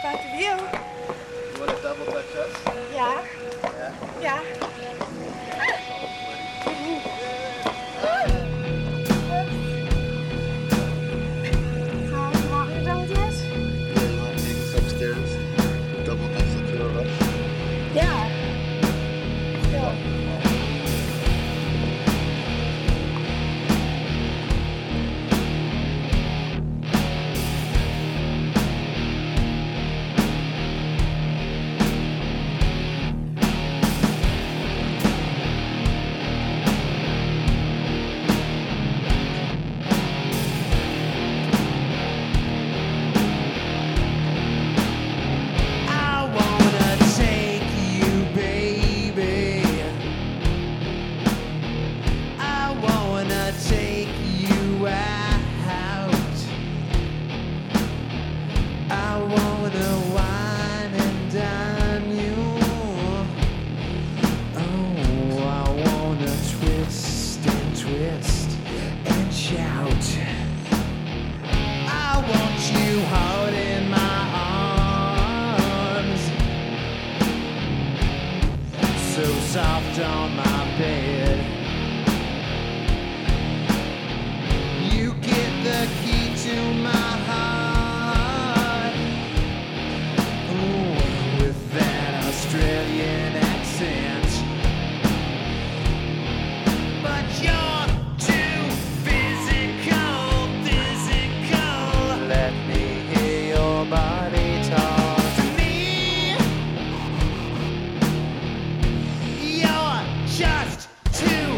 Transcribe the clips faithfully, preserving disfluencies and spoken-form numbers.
front of you. You want to double touch us? Yeah. Yeah. Yeah. So, you want me to double touch? Yeah, you want to take us upstairs? Double touch the two of us? Yeah. Still. I wanna take you, baby. I wanna take you out. I wanna wine and dine you. Oh, I wanna twist and twist and shout. I want you hard in my arms, so soft on my bed. You get the key to my heart. Ooh, with that Australian accent. But you're too physical, physical. Let me hear your body talk to me. You're just too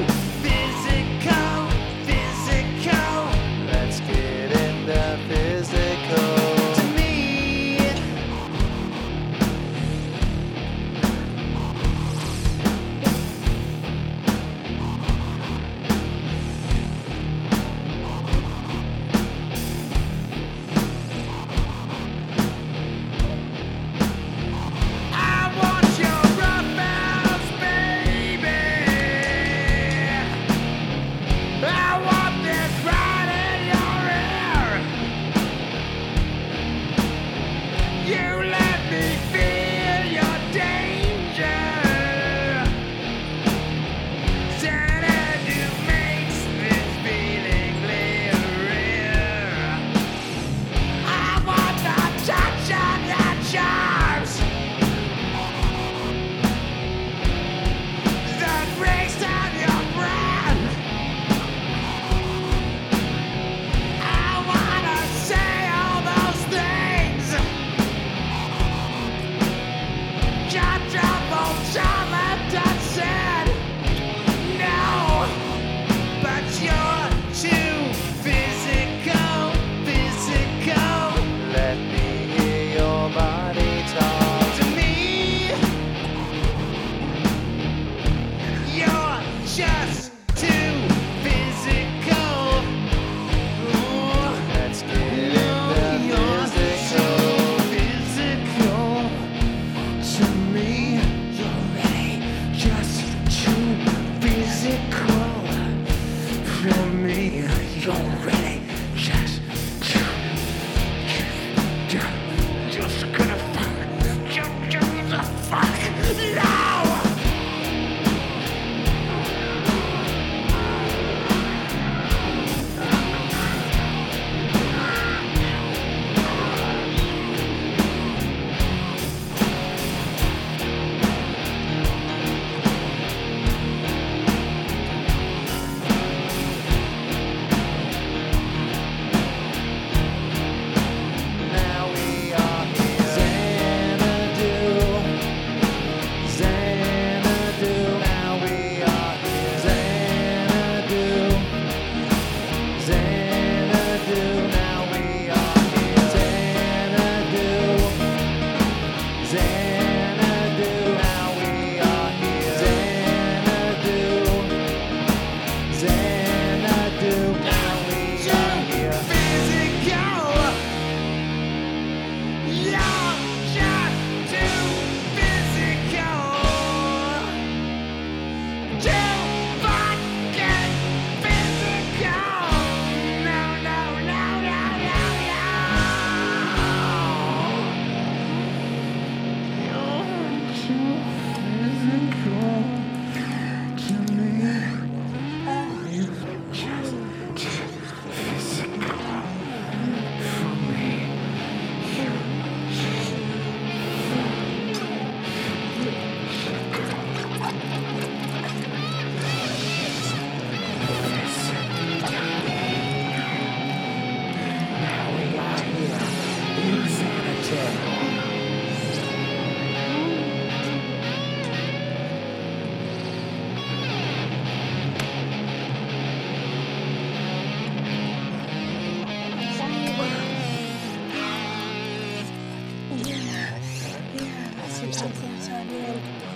Thank you so Thank you, much. Sonia.